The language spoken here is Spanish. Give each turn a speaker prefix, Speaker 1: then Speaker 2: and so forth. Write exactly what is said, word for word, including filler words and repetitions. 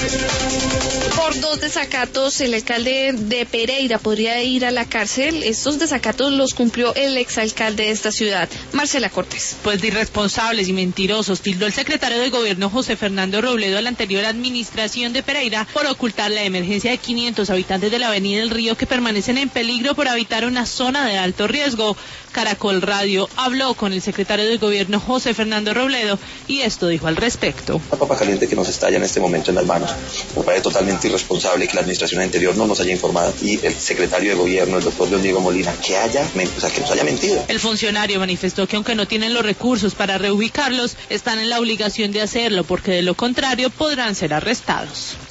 Speaker 1: Por dos desacatos, el alcalde de Pereira podría ir a la cárcel. Estos desacatos los cumplió el exalcalde de esta ciudad, Marcela Cortés.
Speaker 2: Pues de irresponsables y mentirosos tildó el secretario de Gobierno José Fernando Robledo a la anterior administración de Pereira por ocultar la emergencia de quinientos habitantes de la Avenida del Río que permanecen en peligro por habitar una zona de alto riesgo. Caracol Radio habló con el secretario de Gobierno José Fernando Robledo y esto dijo al respecto.
Speaker 3: La papa caliente que nos estalla en este momento en las manos. Me parece totalmente irresponsable que la administración anterior no nos haya informado y el secretario de Gobierno, el doctor León Diego Molina, que haya, o sea, que nos haya mentido.
Speaker 2: El funcionario manifestó que aunque no tienen los recursos para reubicarlos, están en la obligación de hacerlo porque de lo contrario podrán ser arrestados.